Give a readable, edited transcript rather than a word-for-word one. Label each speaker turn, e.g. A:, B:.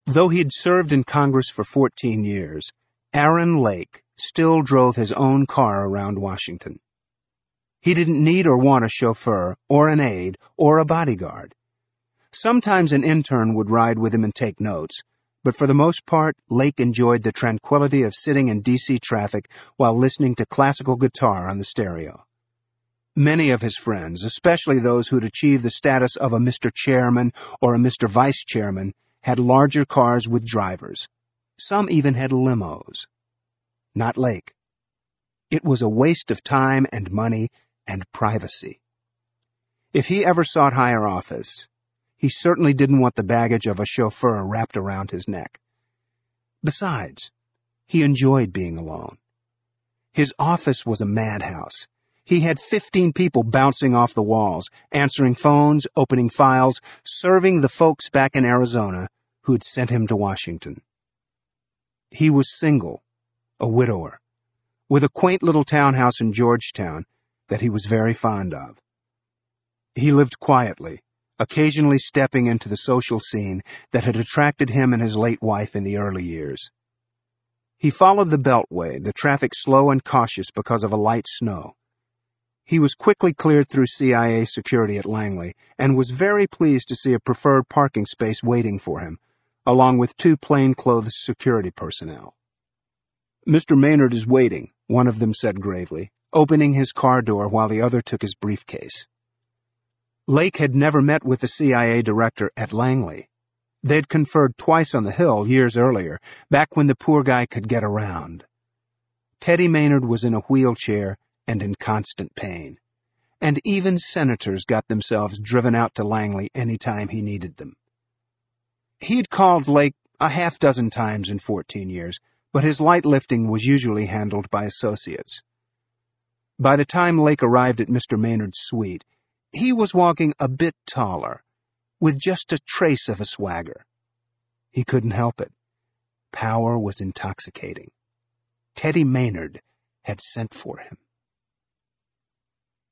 A: Though he had served in Congress for 14 years, Aaron Lake still drove his own car around Washington. He didn't need or want a chauffeur, or an aide, or a bodyguard. Sometimes an intern would ride with him and take notes, but for the most part, Lake enjoyed the tranquility of sitting in D.C. traffic while listening to classical guitar on the stereo. Many of his friends, especially those who'd achieved the status of a Mr. Chairman or a Mr. Vice Chairman, had larger cars with drivers. Some even had limos. Not Lake. It was a waste of time and money and privacy. If he ever sought higher office, he certainly didn't want the baggage of a chauffeur wrapped around his neck. Besides, he enjoyed being alone. His office was a madhouse. He had 15 people bouncing off the walls, answering phones, opening files, serving the folks back in Arizona who'd sent him to Washington. He was single, a widower, with a quaint little townhouse in Georgetown that he was very fond of. He lived quietly, occasionally stepping into the social scene that had attracted him and his late wife in the early years. He followed the Beltway, the traffic slow and cautious because of a light snow. He was quickly cleared through CIA security at Langley and was very pleased to see a preferred parking space waiting for him, along with 2 plainclothes security personnel. "Mr. Maynard is waiting," one of them said gravely, opening his car door while the other took his briefcase. Lake had never met with the CIA director at Langley. They'd conferred twice on the Hill years earlier, back when the poor guy could get around. Teddy Maynard was in a wheelchair and in constant pain, and even senators got themselves driven out to Langley any time he needed them. He'd called Lake a half-dozen times in 14 years, but his light lifting was usually handled by associates. By the time Lake arrived at Mr. Maynard's suite, he was walking a bit taller, with just a trace of a swagger. He couldn't help it. Power was intoxicating. Teddy Maynard had sent for him.